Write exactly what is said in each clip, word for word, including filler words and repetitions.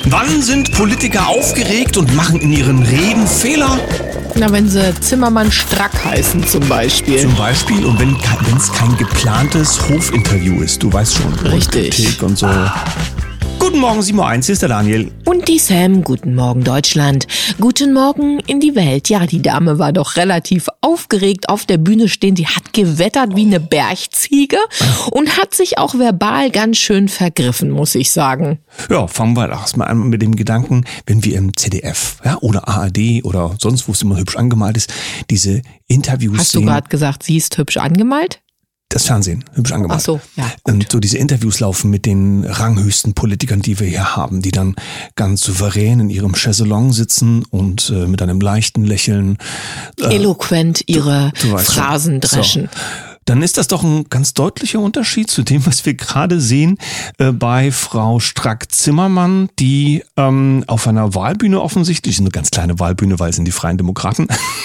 Wann sind Politiker aufgeregt und machen in ihren Reden Fehler? Na, wenn sie Zimmermann Strack heißen zum Beispiel. Zum Beispiel und wenn es kein geplantes Hofinterview ist, du weißt schon. Richtig. Kritik und so. Guten Morgen, sieben Uhr eins, hier ist der Daniel. Und die Sam, guten Morgen Deutschland. Guten Morgen in die Welt. Ja, die Dame war doch relativ aufgeregt auf der Bühne stehen. Sie hat gewettert wie eine Bergziege und hat sich auch verbal ganz schön vergriffen, muss ich sagen. Ja, fangen wir erstmal an mit dem Gedanken, wenn wir im Z D F ja, oder A R D oder sonst, wo es immer hübsch angemalt ist, diese Interviews Hast sehen. du gerade gesagt, sie ist hübsch angemalt? Das Fernsehen, hübsch angemalt. Ach so, ja. Und so diese Interviews laufen mit den ranghöchsten Politikern, die wir hier haben, die dann ganz souverän in ihrem Chaiselong sitzen und äh, mit einem leichten Lächeln äh, eloquent ihre du, du Phrasen schon. dreschen. So. Dann ist das doch ein ganz deutlicher Unterschied zu dem, was wir gerade sehen äh, bei Frau Strack-Zimmermann, die ähm, auf einer Wahlbühne offensichtlich, eine ganz kleine Wahlbühne, weil es sind die Freien Demokraten.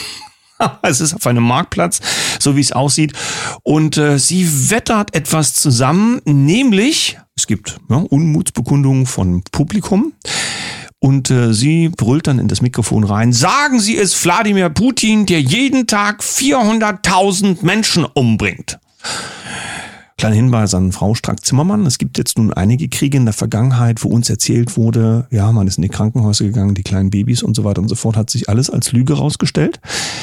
Es ist auf einem Marktplatz, so wie es aussieht. Und äh, sie wettert etwas zusammen, nämlich, es gibt ja, Unmutsbekundungen von Publikum. Und äh, sie brüllt dann in das Mikrofon rein, sagen Sie es Wladimir Putin, der jeden Tag vierhunderttausend Menschen umbringt. Kleiner Hinweis an Frau Strack-Zimmermann. Es gibt jetzt nun einige Kriege in der Vergangenheit, wo uns erzählt wurde, ja, man ist in die Krankenhäuser gegangen, die kleinen Babys und so weiter und so fort, hat sich alles als Lüge rausgestellt.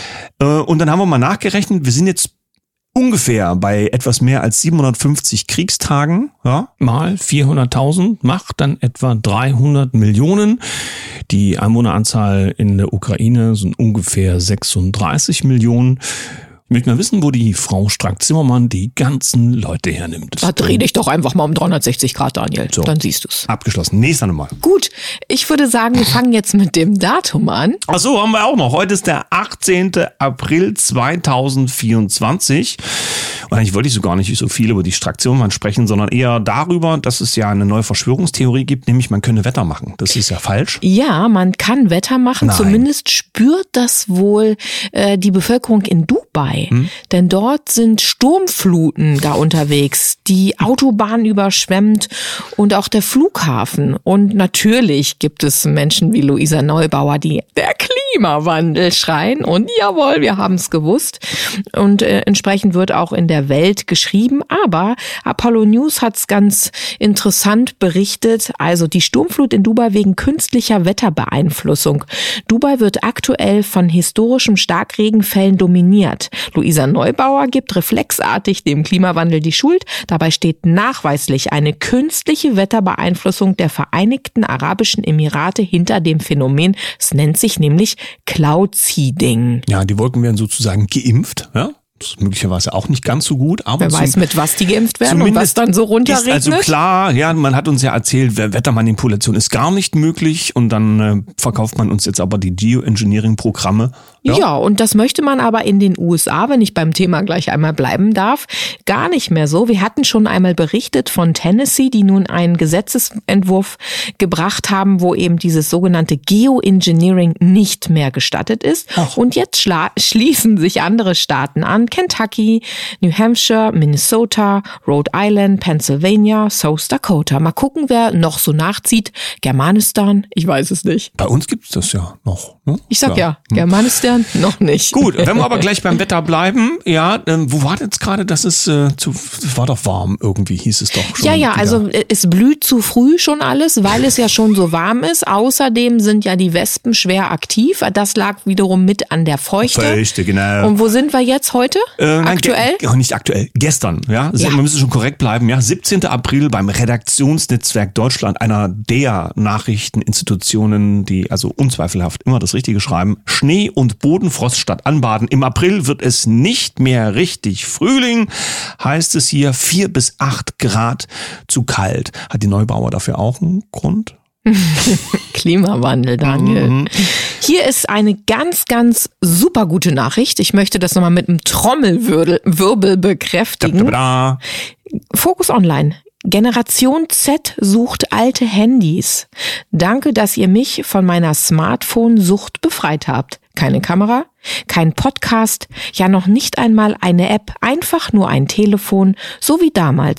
Und dann haben wir mal nachgerechnet, wir sind jetzt ungefähr bei etwas mehr als siebenhundertfünfzig Kriegstagen, ja, mal vierhunderttausend macht dann etwa dreihundert Millionen. Die Einwohneranzahl in der Ukraine sind ungefähr sechsunddreißig Millionen. Ich möchte mal wissen, wo die Frau Strack-Zimmermann die ganzen Leute hernimmt. Da dreh dich doch einfach mal um dreihundertsechzig Grad, Daniel. So. Dann siehst du's. Abgeschlossen. Nächster Nummer. Gut, ich würde sagen, wir fangen jetzt mit dem Datum an. Ach so, haben wir auch noch. Heute ist der achtzehnten April zweitausendvierundzwanzig. Und eigentlich wollte ich so gar nicht so viel über die Strack-Zimmermann sprechen, sondern eher darüber, dass es ja eine neue Verschwörungstheorie gibt, nämlich man könne Wetter machen. Das ist ja falsch. Ja, man kann Wetter machen. Nein. Zumindest spürt das wohl äh, die Bevölkerung in Dubai. Hm? Denn dort sind Sturmfluten da unterwegs, die Autobahn überschwemmt und auch der Flughafen. Und natürlich gibt es Menschen wie Luisa Neubauer, die der Klimawandel schreien. Und jawohl, wir haben es gewusst. Und äh, entsprechend wird auch in der Welt geschrieben. Aber Apollo News hat es ganz interessant berichtet. Also die Sturmflut in Dubai wegen künstlicher Wetterbeeinflussung. Dubai wird aktuell von historischen Starkregenfällen dominiert. Luisa Neubauer gibt reflexartig dem Klimawandel die Schuld. Dabei steht nachweislich eine künstliche Wetterbeeinflussung der Vereinigten Arabischen Emirate hinter dem Phänomen. Es nennt sich nämlich Cloud Seeding. Ja, die Wolken werden sozusagen geimpft, ja? Das ist möglicherweise auch nicht ganz so gut. Aber wer zum, weiß, mit was die geimpft werden und was dann so runterregnet. Ist also klar, ja, man hat uns ja erzählt, Wettermanipulation ist gar nicht möglich und dann äh, verkauft man uns jetzt aber die Geoengineering-Programme. Ja. ja, und das möchte man aber in den U S A, wenn ich beim Thema gleich einmal bleiben darf, gar nicht mehr so. Wir hatten schon einmal berichtet von Tennessee, die nun einen Gesetzesentwurf gebracht haben, wo eben dieses sogenannte Geoengineering nicht mehr gestattet ist. Ach. Und jetzt schla- schließen sich andere Staaten an. Kentucky, New Hampshire, Minnesota, Rhode Island, Pennsylvania, South Dakota. Mal gucken, wer noch so nachzieht. Germanistan, ich weiß es nicht. Bei uns gibt es das ja noch. Ne? Ich sag ja, ja. Germanistan noch nicht. Gut, wenn wir aber gleich beim Wetter bleiben, ja, ähm, wo war jetzt gerade, dass es äh, zu, es war doch warm irgendwie, hieß es doch schon. Ja, ja, wieder. Also es blüht zu früh schon alles, weil es ja schon so warm ist. Außerdem sind ja die Wespen schwer aktiv. Das lag wiederum mit an der Feuchte. Feuchte, genau. Und wo sind wir jetzt heute? Äh, nein, aktuell? Ge- nicht aktuell, gestern, ja. ja. Wir müssen schon korrekt bleiben, ja. siebzehnten April beim Redaktionsnetzwerk Deutschland, einer der Nachrichteninstitutionen, die also unzweifelhaft immer das Richtige schreiben. Schnee und Bodenfrost statt Anbaden. Im April wird es nicht mehr richtig Frühling, heißt es hier, vier bis acht Grad zu kalt. Hat die Neubauer dafür auch einen Grund? Klimawandel, Daniel. Mhm. Hier ist eine ganz, ganz super gute Nachricht. Ich möchte das nochmal mit einem Trommelwirbel Wirbel bekräftigen. Da, da, da. Focus Online. Generation Z sucht alte Handys. Danke, dass ihr mich von meiner Smartphone-Sucht befreit habt. Keine Kamera, kein Podcast, ja noch nicht einmal eine App, einfach nur ein Telefon, so wie damals.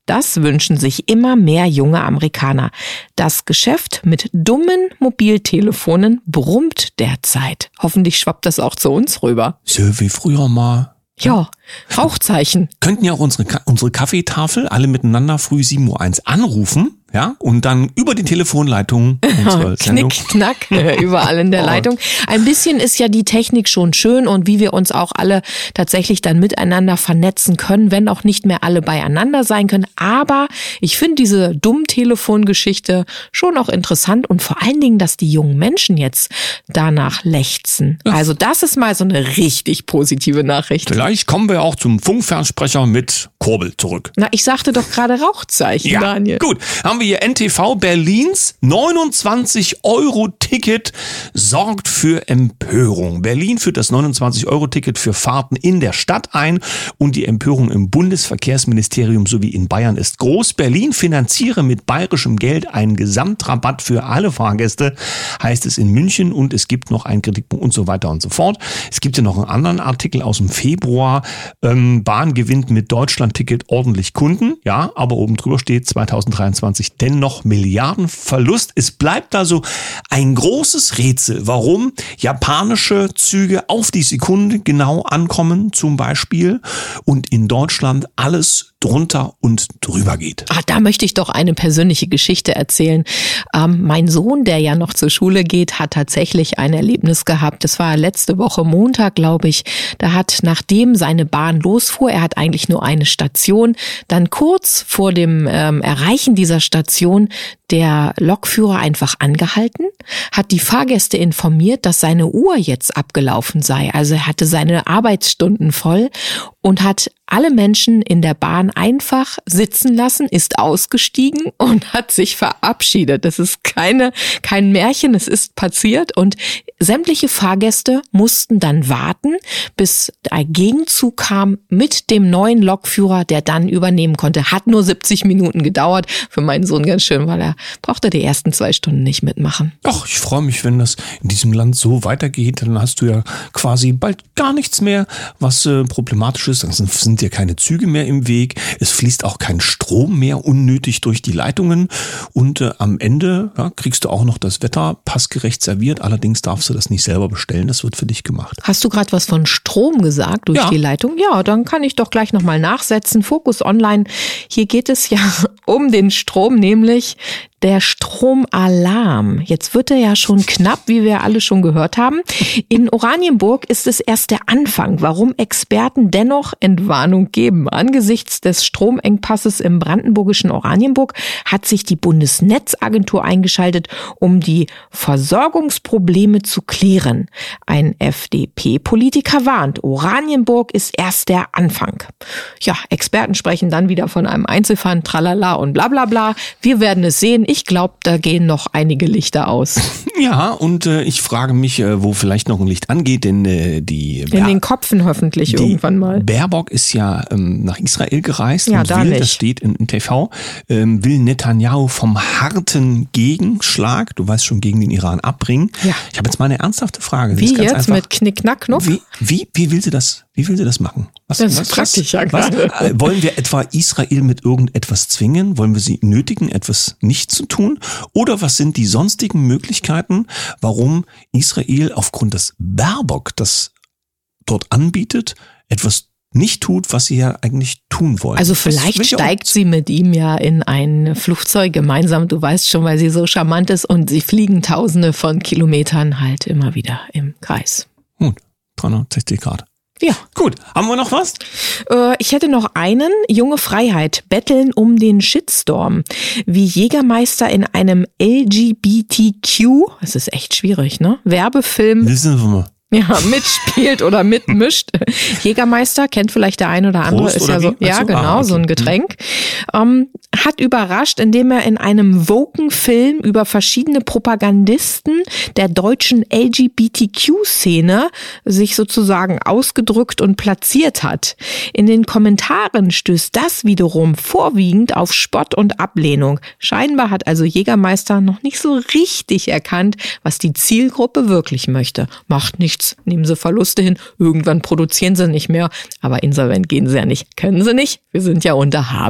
Das wünschen sich immer mehr junge Amerikaner. Das Geschäft mit dummen Mobiltelefonen brummt derzeit. Hoffentlich schwappt das auch zu uns rüber. So wie früher mal. Ja, Rauchzeichen. Könnten ja auch unsere, unsere Kaffeetafel alle miteinander früh sieben Uhr eins anrufen, ja, und dann über die Telefonleitung unsere Sendung. Knick, knack, überall in der Leitung. Ein bisschen ist ja die Technik schon schön und wie wir uns auch alle tatsächlich dann miteinander vernetzen können, wenn auch nicht mehr alle beieinander sein können. Aber ich finde diese Dummtelefongeschichte schon auch interessant und vor allen Dingen, dass die jungen Menschen jetzt danach lechzen. Ja. Also das ist mal so eine richtig positive Nachricht. Vielleicht kommen wir auch zum Funkfernsprecher mit Kurbel zurück. Na, ich sagte doch gerade Rauchzeichen, ja, Daniel. Gut, haben wir hier N T V Berlins neunundzwanzig Euro Ticket sorgt für Empörung. Berlin führt das neunundzwanzig Euro Ticket für Fahrten in der Stadt ein und die Empörung im Bundesverkehrsministerium sowie in Bayern ist groß. Berlin finanziere mit bayerischem Geld einen Gesamtrabatt für alle Fahrgäste, heißt es in München, und es gibt noch einen Kritikpunkt und so weiter und so fort. Es gibt ja noch einen anderen Artikel aus dem Februar. Ähm, Bahn gewinnt mit Deutschland-Ticket ordentlich Kunden, ja, aber oben drüber steht zweitausenddreiundzwanzig dennoch Milliardenverlust. Es bleibt also ein großes Rätsel, warum japanische Züge auf die Sekunde genau ankommen zum Beispiel und in Deutschland alles drunter und drüber geht. Ah, da möchte ich doch eine persönliche Geschichte erzählen. Ähm, mein Sohn, der ja noch zur Schule geht, hat tatsächlich ein Erlebnis gehabt. Das war letzte Woche Montag, glaube ich. Da hat, nachdem seine Bahn losfuhr, er hat eigentlich nur eine Station, dann kurz vor dem ähm, Erreichen dieser Station der Lokführer einfach angehalten, hat die Fahrgäste informiert, dass seine Uhr jetzt abgelaufen sei. Also er hatte seine Arbeitsstunden voll und hat alle Menschen in der Bahn einfach sitzen lassen, ist ausgestiegen und hat sich verabschiedet. Das ist keine, kein Märchen, es ist passiert und sämtliche Fahrgäste mussten dann warten, bis ein Gegenzug kam mit dem neuen Lokführer, der dann übernehmen konnte. Hat nur siebzig Minuten gedauert. Für meinen Sohn ganz schön, weil er brauchte die ersten zwei Stunden nicht mitmachen. Ach, ich freue mich, wenn das in diesem Land so weitergeht. Dann hast du ja quasi bald gar nichts mehr, was äh, problematisch ist. Dann sind dir keine Züge mehr im Weg. Es fließt auch kein Strom mehr unnötig durch die Leitungen. Und äh, am Ende ja, kriegst du auch noch das Wetter passgerecht serviert. Allerdings darfst du das nicht selber bestellen. Das wird für dich gemacht. Hast du gerade was von Strom gesagt durch ja. die Leitung? Ja, dann kann ich doch gleich nochmal nachsetzen. Fokus Online. Hier geht es ja um den Strom, nämlich der Stromalarm. Jetzt wird er ja schon knapp, wie wir alle schon gehört haben. In Oranienburg ist es erst der Anfang, warum Experten dennoch Entwarnung geben. Angesichts des Stromengpasses im brandenburgischen Oranienburg hat sich die Bundesnetzagentur eingeschaltet, um die Versorgungsprobleme zu klären. Ein F D P-Politiker warnt, Oranienburg ist erst der Anfang. Ja, Experten sprechen dann wieder von einem Einzelfall, tralala und bla bla bla. Wir werden es sehen. Ich glaube, da gehen noch einige Lichter aus. Ja, und äh, ich frage mich, äh, wo vielleicht noch ein Licht angeht, denn äh, die... In den Köpfen hoffentlich irgendwann mal. Baerbock ist ja ähm, nach Israel gereist ja, und da will, nicht. das steht in, in T V, ähm, will Netanyahu vom harten Gegenschlag, du weißt schon, gegen den Iran abbringen. Ja. Ich habe jetzt mal eine ernsthafte Frage. Wie jetzt einfach, mit Knick-Knack-Knopf? Wie, wie, wie will sie das, wie will sie das machen? Was, das was, fragt dich ja was, gerade. äh, wollen wir etwa Israel mit irgendetwas zwingen? Wollen wir sie nötigen, etwas nicht zu tun? Oder was sind die sonstigen Möglichkeiten, warum Israel aufgrund des Baerbock das dort anbietet, etwas nicht tut, was sie ja eigentlich tun wollen? Also vielleicht steigt sie mit ihm ja in ein Flugzeug gemeinsam, du weißt schon, weil sie so charmant ist und sie fliegen tausende von Kilometern halt immer wieder im Kreis. Gut, dreihundertsechzig Grad. Ja. Gut, haben wir noch was? Äh, ich hätte noch einen. Junge Freiheit betteln um den Shitstorm. Wie Jägermeister in einem L G B T Q, das ist echt schwierig, ne? Werbefilm. Wissen wir mal. Ja, mitspielt oder mitmischt. Jägermeister kennt vielleicht der ein oder andere, Prost, ist oder ja so, wie? ja so? genau, ah, okay. so ein Getränk. Ähm, hat überrascht, indem er in einem Woken-Film über verschiedene Propagandisten der deutschen L G B T Q-Szene sich sozusagen ausgedrückt und platziert hat. In den Kommentaren stößt das wiederum vorwiegend auf Spott und Ablehnung. Scheinbar hat also Jägermeister noch nicht so richtig erkannt, was die Zielgruppe wirklich möchte. Macht nichts. Nehmen sie Verluste hin, irgendwann produzieren sie nicht mehr, aber insolvent gehen sie ja nicht. Können sie nicht? Wir sind ja unter Habeck.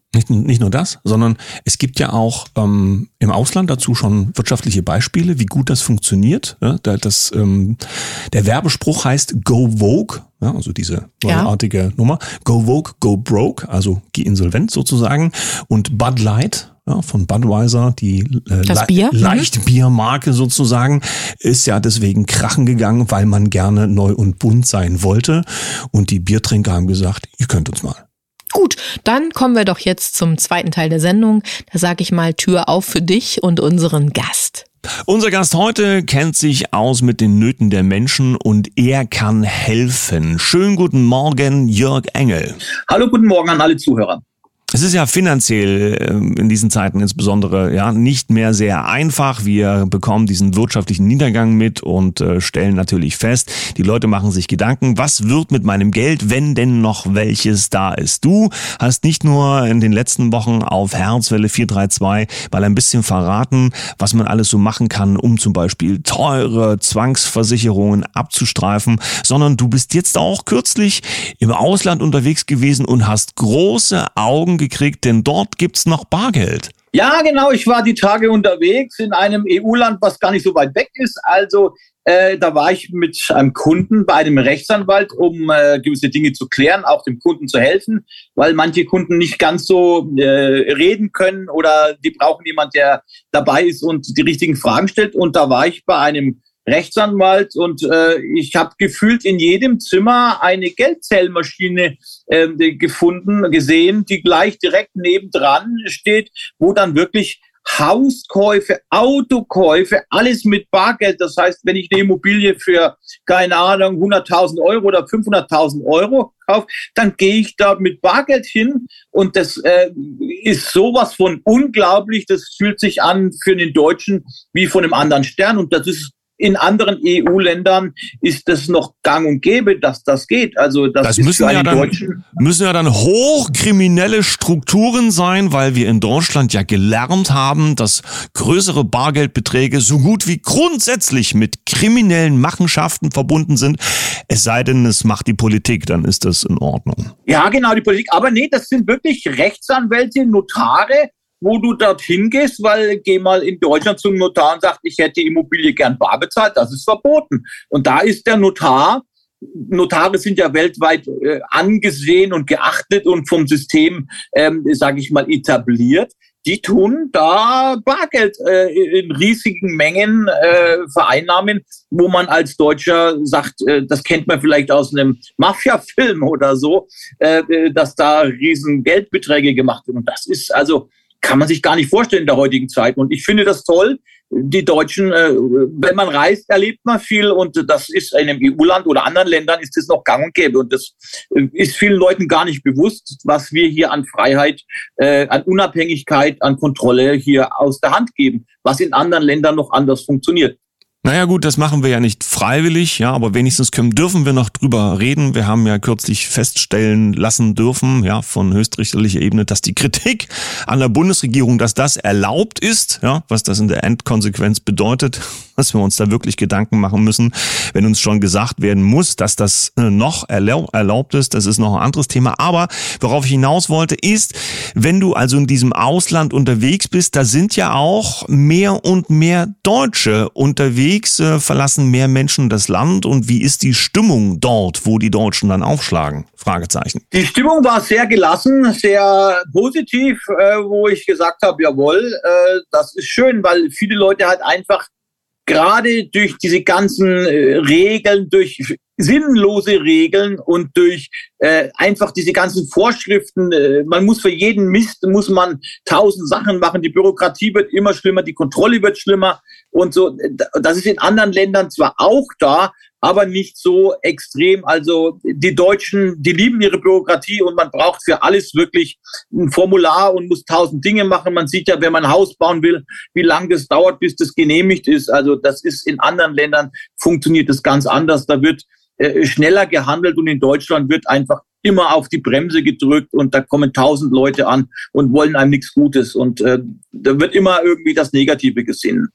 Nicht, nicht nur das, sondern es gibt ja auch ähm, im Ausland dazu schon wirtschaftliche Beispiele, wie gut das funktioniert. Ja, das, ähm, der Werbespruch heißt Go Vogue, ja, also diese neuartige ja. Nummer. Go Vogue, Go Broke, also geh insolvent sozusagen. Und Bud Light, ja, von Budweiser, die äh, das Bier? Le- Leichtbiermarke sozusagen, ist ja deswegen krachen gegangen, weil man gerne neu und bunt sein wollte. Und die Biertrinker haben gesagt, ihr könnt uns mal. Gut, dann kommen wir doch jetzt zum zweiten Teil der Sendung. Da sage ich mal Tür auf für dich und unseren Gast. Unser Gast heute kennt sich aus mit den Nöten der Menschen und er kann helfen. Schönen guten Morgen, Jörg Engel. Hallo, guten Morgen an alle Zuhörer. Es ist ja finanziell in diesen Zeiten insbesondere ja nicht mehr sehr einfach. Wir bekommen diesen wirtschaftlichen Niedergang mit und äh, stellen natürlich fest, die Leute machen sich Gedanken, was wird mit meinem Geld, wenn denn noch welches da ist. Du hast nicht nur in den letzten Wochen auf Herzwelle vier drei zwei mal ein bisschen verraten, was man alles so machen kann, um zum Beispiel teure Zwangsversicherungen abzustreifen, sondern du bist jetzt auch kürzlich im Ausland unterwegs gewesen und hast große Augen gekriegt, denn dort gibt's noch Bargeld. Ja, genau. Ich war die Tage unterwegs in einem E U-Land, was gar nicht so weit weg ist. Also äh, da war ich mit einem Kunden bei einem Rechtsanwalt, um äh, gewisse Dinge zu klären, auch dem Kunden zu helfen, weil manche Kunden nicht ganz so äh, reden können oder die brauchen jemand, der dabei ist und die richtigen Fragen stellt. Und da war ich bei einem Rechtsanwalt und äh, ich habe gefühlt in jedem Zimmer eine Geldzählmaschine äh, gefunden, gesehen, die gleich direkt nebendran steht, wo dann wirklich Hauskäufe, Autokäufe, alles mit Bargeld. Das heißt, wenn ich eine Immobilie für, keine Ahnung, hunderttausend Euro oder fünfhunderttausend Euro kaufe, dann gehe ich da mit Bargeld hin und das äh, ist sowas von unglaublich. Das fühlt sich an für den Deutschen wie von einem anderen Stern und das ist in anderen E U-Ländern ist das noch gang und gäbe, dass das geht. Also das, das ist müssen, für ja einen dann, Deutschen müssen ja dann hochkriminelle Strukturen sein, weil wir in Deutschland ja gelernt haben, dass größere Bargeldbeträge so gut wie grundsätzlich mit kriminellen Machenschaften verbunden sind. Es sei denn, es macht die Politik, dann ist das in Ordnung. Ja, genau, die Politik. Aber nee, das sind wirklich Rechtsanwälte, Notare, wo du dorthin gehst, weil geh mal in Deutschland zum Notar und sagt, ich hätte die Immobilie gern bar bezahlt, das ist verboten. Und da ist der Notar, Notare sind ja weltweit äh, angesehen und geachtet und vom System, ähm, sage ich mal, etabliert. Die tun da Bargeld äh, in riesigen Mengen äh, vereinnahmen, wo man als Deutscher sagt, äh, das kennt man vielleicht aus einem Mafia-Film oder so, äh, dass da riesen Geldbeträge gemacht werden. Und das ist also kann man sich gar nicht vorstellen in der heutigen Zeit. Und ich finde das toll. Die Deutschen, äh, wenn man reist, erlebt man viel. Und das ist in einem E U-Land oder anderen Ländern ist das noch gang und gäbe. Und das äh, ist vielen Leuten gar nicht bewusst, was wir hier an Freiheit, äh, an Unabhängigkeit, an Kontrolle hier aus der Hand geben, was in anderen Ländern noch anders funktioniert. Naja gut, das machen wir ja nicht freiwillig, ja, aber wenigstens können, dürfen wir noch drüber reden. Wir haben ja kürzlich feststellen lassen dürfen, ja, von höchstrichterlicher Ebene, dass die Kritik an der Bundesregierung, dass das erlaubt ist, ja, was das in der Endkonsequenz bedeutet, dass wir uns da wirklich Gedanken machen müssen, wenn uns schon gesagt werden muss, dass das noch erlaubt ist, das ist noch ein anderes Thema. Aber worauf ich hinaus wollte, ist, wenn du also in diesem Ausland unterwegs bist, da sind ja auch mehr und mehr Deutsche unterwegs, verlassen mehr Menschen das Land und wie ist die Stimmung dort, wo die Deutschen dann aufschlagen? Fragezeichen. Die Stimmung war sehr gelassen, sehr positiv, äh, wo ich gesagt habe, jawohl, äh, das ist schön, weil viele Leute halt einfach gerade durch diese ganzen äh, Regeln, durch sinnlose Regeln und durch äh, einfach diese ganzen Vorschriften, äh, man muss für jeden Mist, muss man tausend Sachen machen, die Bürokratie wird immer schlimmer, die Kontrolle wird schlimmer und so. Das ist in anderen Ländern zwar auch da, aber nicht so extrem. Also die Deutschen, die lieben ihre Bürokratie und man braucht für alles wirklich ein Formular und muss tausend Dinge machen. Man sieht ja, wenn man ein Haus bauen will, wie lange das dauert, bis das genehmigt ist. Also das ist in anderen Ländern, funktioniert das ganz anders. Da wird äh, schneller gehandelt und in Deutschland wird einfach immer auf die Bremse gedrückt und da kommen tausend Leute an und wollen einem nichts Gutes und äh, da wird immer irgendwie das Negative gesehen.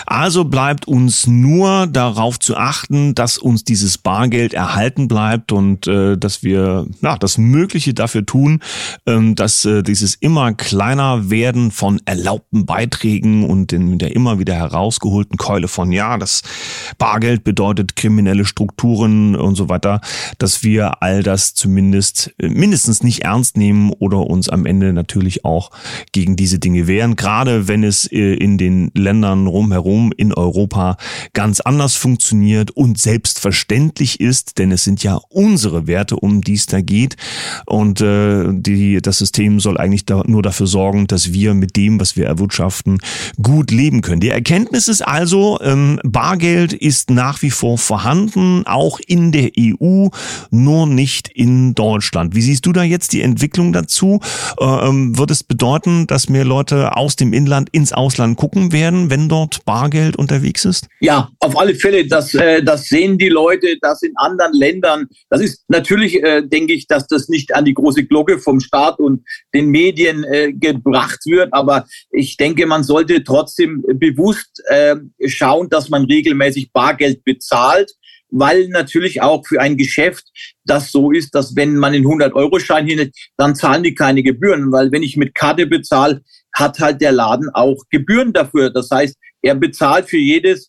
Also bleibt uns nur darauf zu achten, dass uns dieses Bargeld erhalten bleibt und äh, dass wir ja, das Mögliche dafür tun, ähm, dass äh, dieses immer kleiner werden von erlaubten Beiträgen und in der immer wieder herausgeholten Keule von, ja, das Bargeld bedeutet kriminelle Strukturen und so weiter, dass wir all das zumindest äh, mindestens nicht ernst nehmen oder uns am Ende natürlich auch gegen diese Dinge wehren, gerade wenn es äh, in den Ländern rumherum in Europa ganz anders funktioniert und selbstverständlich ist, denn es sind ja unsere Werte, um die es da geht und äh, die, das System soll eigentlich da, nur dafür sorgen, dass wir mit dem, was wir erwirtschaften, gut leben können. Die Erkenntnis ist also, ähm, Bargeld ist nach wie vor vorhanden, auch in der E U, nur nicht in Deutschland. Wie siehst du da jetzt die Entwicklung dazu? Ähm, wird es bedeuten, dass mehr Leute aus dem Inland ins Ausland gucken werden, wenn dort Bargeld unterwegs ist? Ja, auf alle Fälle. Das, äh, das sehen die Leute, das in anderen Ländern. Das ist natürlich, äh, denke ich, dass das nicht an die große Glocke vom Staat und den Medien äh, gebracht wird. Aber ich denke, man sollte trotzdem bewusst äh, schauen, dass man regelmäßig Bargeld bezahlt. Weil natürlich auch für ein Geschäft das so ist, dass wenn man einen hundert-Euro-Schein hinhält, dann zahlen die keine Gebühren. Weil wenn ich mit Karte bezahle, hat halt der Laden auch Gebühren dafür. Das heißt, er bezahlt für jedes,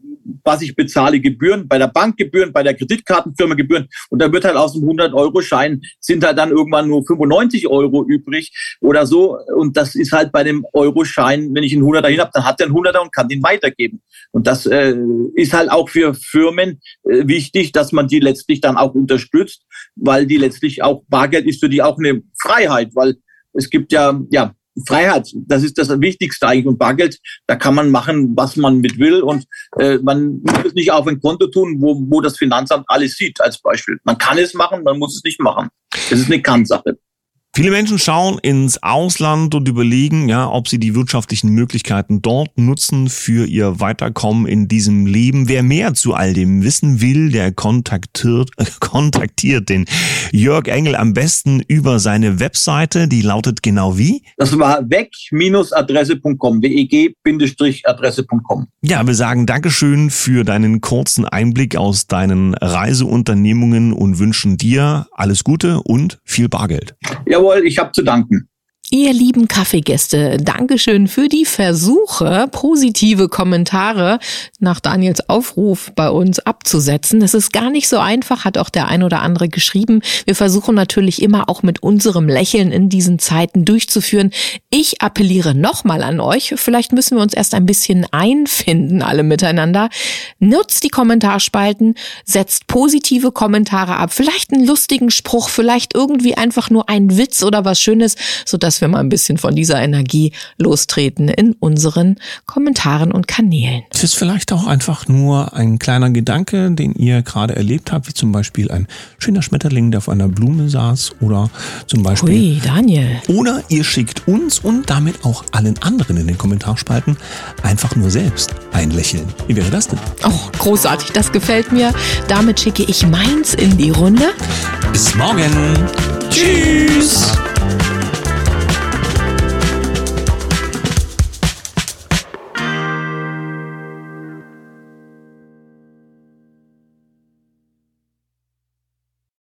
was ich bezahle, Gebühren, bei der Bank Gebühren, bei der Kreditkartenfirma Gebühren. Und da wird halt aus dem hundert-Euro-Schein sind halt dann irgendwann nur fünfundneunzig Euro übrig oder so. Und das ist halt bei dem Euro-Schein, wenn ich einen Hunderter hin habe, dann hat er einen Hunderter und kann den weitergeben. Und das äh, ist halt auch für Firmen äh, wichtig, dass man die letztlich dann auch unterstützt, weil die letztlich auch, Bargeld ist für die auch eine Freiheit, weil es gibt ja, ja, Freiheit, das ist das Wichtigste eigentlich. Und Bargeld, da kann man machen, was man mit will. Und äh, man muss es nicht auf ein Konto tun, wo, wo das Finanzamt alles sieht, als Beispiel. Man kann es machen, man muss es nicht machen. Das ist eine Kann-Sache. Viele Menschen schauen ins Ausland und überlegen, ja, ob sie die wirtschaftlichen Möglichkeiten dort nutzen für ihr Weiterkommen in diesem Leben. Wer mehr zu all dem wissen will, der kontaktiert, äh, kontaktiert den Jörg Engel am besten über seine Webseite. Die lautet genau wie? Das war weg Adresse punkt com, W E G Adresse punkt com. Ja, wir sagen Dankeschön für deinen kurzen Einblick aus deinen Reiseunternehmungen und wünschen dir alles Gute und viel Bargeld. Jawohl, ich habe zu danken. Ihr lieben Kaffeegäste, Dankeschön für die Versuche, positive Kommentare nach Daniels Aufruf bei uns abzusetzen. Das ist gar nicht so einfach, hat auch der ein oder andere geschrieben. Wir versuchen natürlich immer auch mit unserem Lächeln in diesen Zeiten durchzuführen. Ich appelliere nochmal an euch. Vielleicht müssen wir uns erst ein bisschen einfinden, alle miteinander. Nutzt die Kommentarspalten, setzt positive Kommentare ab. Vielleicht einen lustigen Spruch, vielleicht irgendwie einfach nur einen Witz oder was Schönes, sodass wir mal ein bisschen von dieser Energie lostreten in unseren Kommentaren und Kanälen. Es ist vielleicht auch einfach nur ein kleiner Gedanke, den ihr gerade erlebt habt, wie zum Beispiel ein schöner Schmetterling, der auf einer Blume saß oder zum Beispiel... Ui, Daniel. Oder ihr schickt uns und damit auch allen anderen in den Kommentarspalten einfach nur selbst ein Lächeln. Wie wäre das denn? Oh, großartig, das gefällt mir. Damit schicke ich meins in die Runde. Bis morgen. Tschüss.